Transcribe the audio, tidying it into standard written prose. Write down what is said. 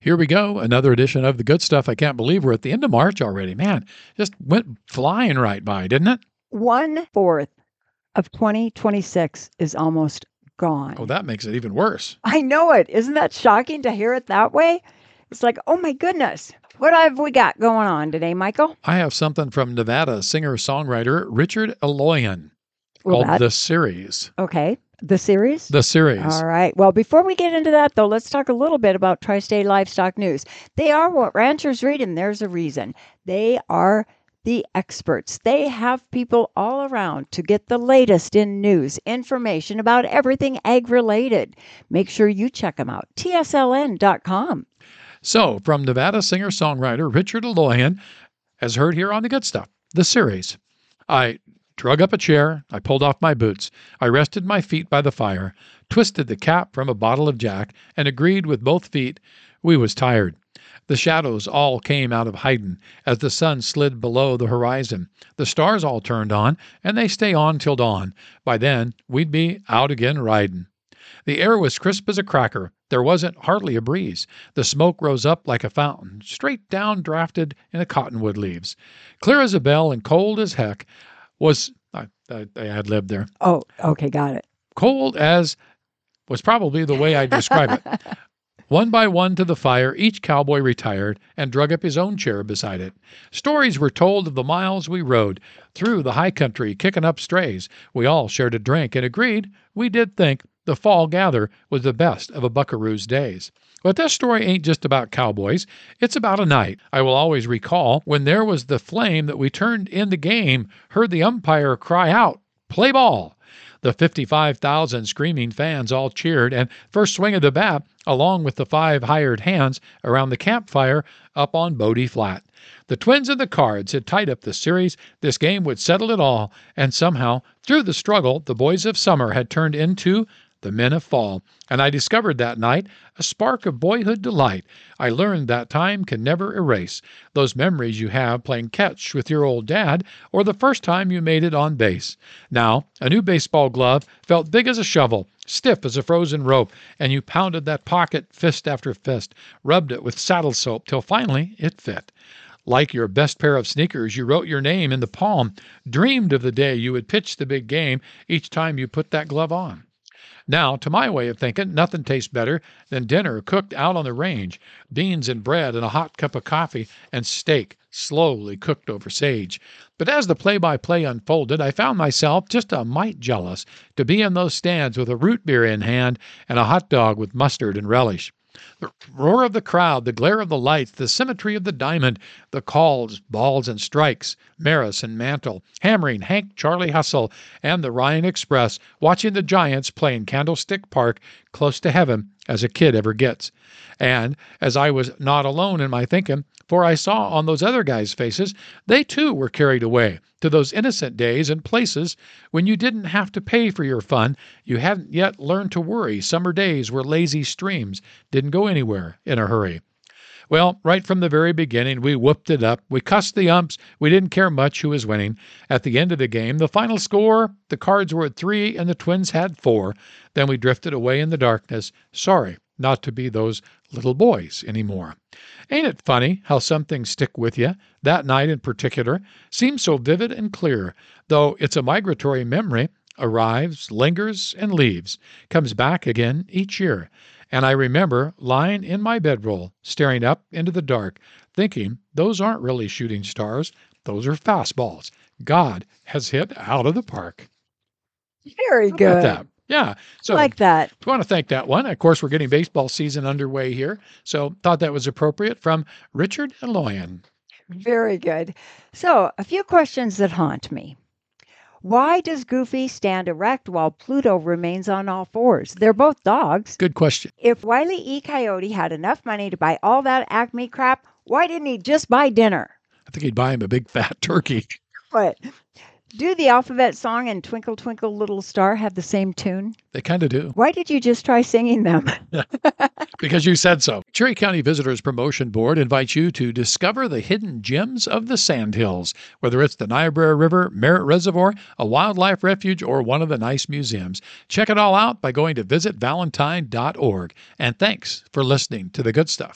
Here we go, another edition of The Good Stuff. I can't believe we're at the end of March already. Man, just went flying right by, didn't it? 1/4 of 2026 is almost gone. Oh, that makes it even worse. I know it. Isn't that shocking to hear it that way? It's like, oh my goodness. What have we got going on today, Michael? I have something from Nevada singer-songwriter Richard Aloyan called The Series. Okay. The series? The Series. All right. Well, before we get into that, though, let's talk a little bit about Tri-State Livestock News. They are what ranchers read, and there's a reason. They are the experts. They have people all around to get the latest in news, information about everything ag-related. Make sure you check them out. TSLN.com. So, from Nevada singer-songwriter Richard Aloyan, as heard here on The Good Stuff, The Series. I drug up a chair, I pulled off my boots, I rested my feet by the fire, twisted the cap from a bottle of Jack, and agreed with both feet we was tired. The shadows all came out of hidin' as the sun slid below the horizon. The stars all turned on, and they stay on till dawn. By then, we'd be out again ridin'. The air was crisp as a cracker. There wasn't hardly a breeze. The smoke rose up like a fountain, straight down drafted in the cottonwood leaves. Clear as a bell and cold as heck was... I ad-libbed there. Oh, okay, got it. Cold as was probably the way I'd describe it. One by one to the fire, each cowboy retired and drug up his own chair beside it. Stories were told of the miles we rode through the high country, kicking up strays. We all shared a drink and agreed we did think the fall gather was the best of a buckaroo's days. But this story ain't just about cowboys. It's about a night I will always recall when there was the flame that we turned in the game, heard the umpire cry out, "Play ball." The 55,000 screaming fans all cheered, and first swing of the bat, along with the 5 hired hands around the campfire up on Bodie Flat. The Twins and the Cards had tied up the series. This game would settle it all, and somehow, through the struggle, the boys of summer had turned into the men of fall. And I discovered that night a spark of boyhood delight. I learned that time can never erase those memories you have playing catch with your old dad or the first time you made it on base. Now, a new baseball glove felt big as a shovel, stiff as a frozen rope, and you pounded that pocket fist after fist, rubbed it with saddle soap till finally it fit. Like your best pair of sneakers, you wrote your name in the palm, dreamed of the day you would pitch the big game each time you put that glove on. Now, to my way of thinking, nothing tastes better than dinner cooked out on the range, beans and bread and a hot cup of coffee, and steak slowly cooked over sage. But as the play-by-play unfolded, I found myself just a mite jealous to be in those stands with a root beer in hand and a hot dog with mustard and relish. The roar of the crowd, the glare of the lights, the symmetry of the diamond, the calls, balls, and strikes, Maris and Mantle, hammering Hank Charlie Hustle, and the Ryan Express, watching the Giants play in Candlestick Park, close to heaven as a kid ever gets. And as I was not alone in my thinking, for I saw on those other guys' faces, they too were carried away to those innocent days and places when you didn't have to pay for your fun. You hadn't yet learned to worry. Summer days were lazy streams, didn't go anywhere in a hurry. Well, right from the very beginning, we whooped it up. We cussed the umps. We didn't care much who was winning. At the end of the game, the final score, the Cards were at 3 and the Twins had 4. Then we drifted away in the darkness, sorry not to be those little boys anymore. Ain't it funny how some things stick with you? That night in particular seems so vivid and clear, though it's a migratory memory, arrives, lingers, and leaves, comes back again each year. And I remember lying in my bedroll, staring up into the dark, thinking those aren't really shooting stars, those are fastballs. God has hit out of the park. Very good. How about that? Yeah. So like that. I want to thank that one. Of course, we're getting baseball season underway here, so thought that was appropriate from Richard Aloyan. Very good. So, a few questions that haunt me. Why does Goofy stand erect while Pluto remains on all fours? They're both dogs. Good question. If Wile E. Coyote had enough money to buy all that Acme crap, why didn't he just buy dinner? I think he'd buy him a big fat turkey. What? Do the alphabet song and Twinkle Twinkle Little Star have the same tune? They kind of do. Why did you just try singing them? Because you said so. Cherry County Visitors Promotion Board invites you to discover the hidden gems of the Sandhills, whether it's the Niobrara River, Merritt Reservoir, a wildlife refuge, or one of the nice museums. Check it all out by going to visitvalentine.org. And thanks for listening to The Good Stuff.